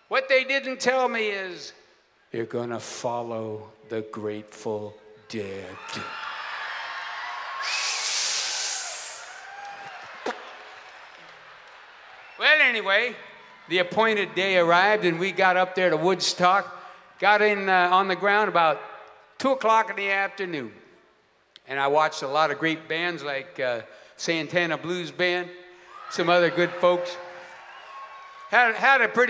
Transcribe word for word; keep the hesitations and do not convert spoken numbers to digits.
What they didn't tell me is you're going to follow the Grateful Dead. Well, anyway, the appointed day arrived, and we got up there to Woodstock, got in uh, on the ground about two o'clock in the afternoon. And I watched a lot of great bands like uh, Santana Blues Band, some other good folks. Had, had a pretty